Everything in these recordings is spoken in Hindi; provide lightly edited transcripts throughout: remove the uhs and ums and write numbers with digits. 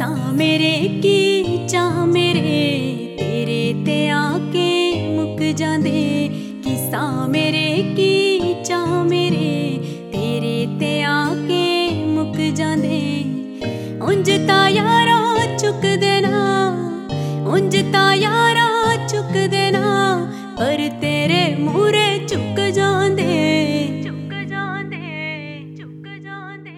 किस्सा मेरे की चाह मेरे तेरे ते आके मुक जांदे। किस्सा मेरे की चाह मेरे तेरे ते आके मुक जांदे। उंज ता यारा चुक देना, उंज ता यारा चुक देना, पर तेरे मूरे चुक जांदे, चुक जांदे, चुक जांदे।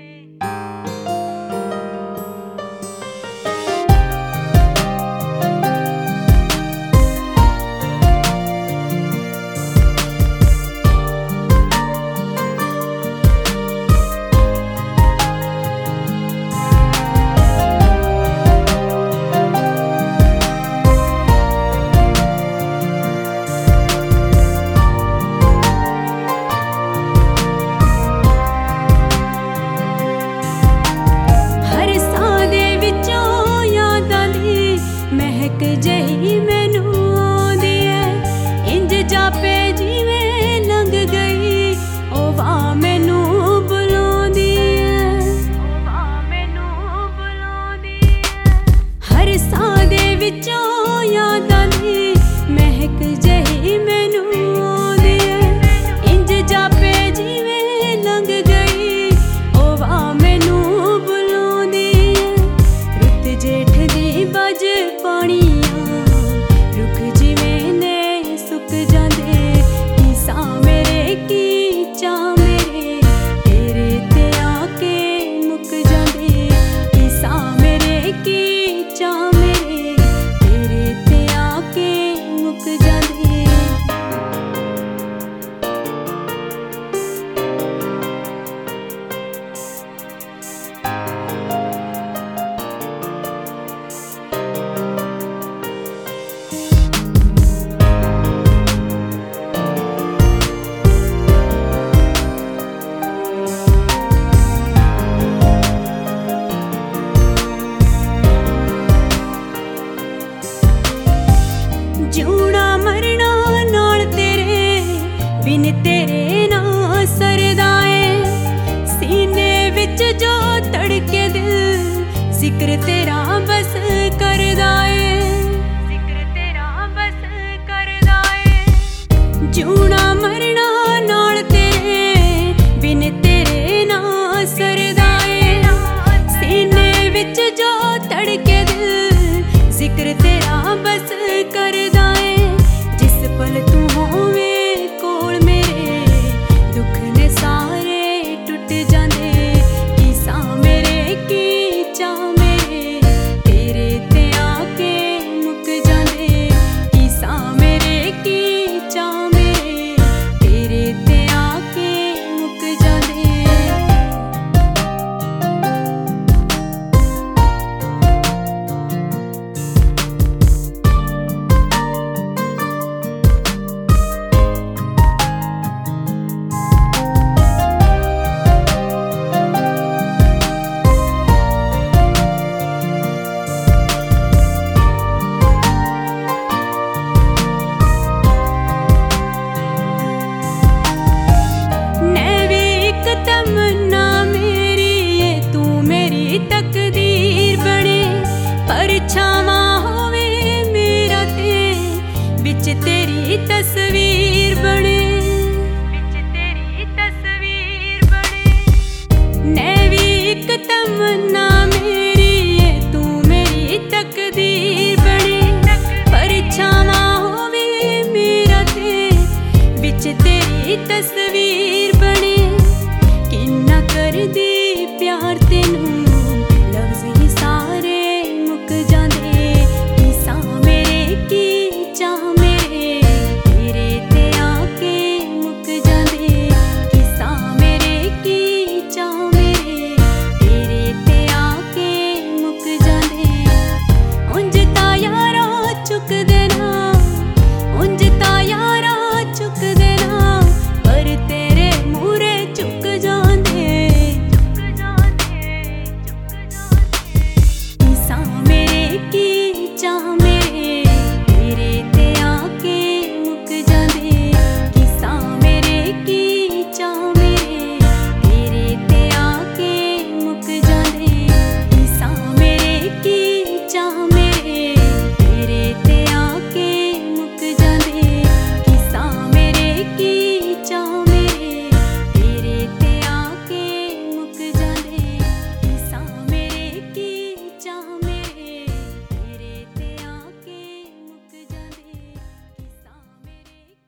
जही मैनू आंदी है इंज जापे जिवें लंघ गई, ओ वाह मैनू बुलांदी है, ओ वाह मैनू बुलांदी है। हर साह दे विचों यादां दी महक जही मैनू आंदी है इंज जापे जिवें लंघ गई, ओ वाह मैनू बुलांदी है। रुत जेठ दी बज पानी जूना मरना नाल तेरे बिन तेरे ना सरदा है। सीने विच जो तड़के दिल जिक्र तेरा बस करदा है, जिक्र तेरा बस करदा है। जूना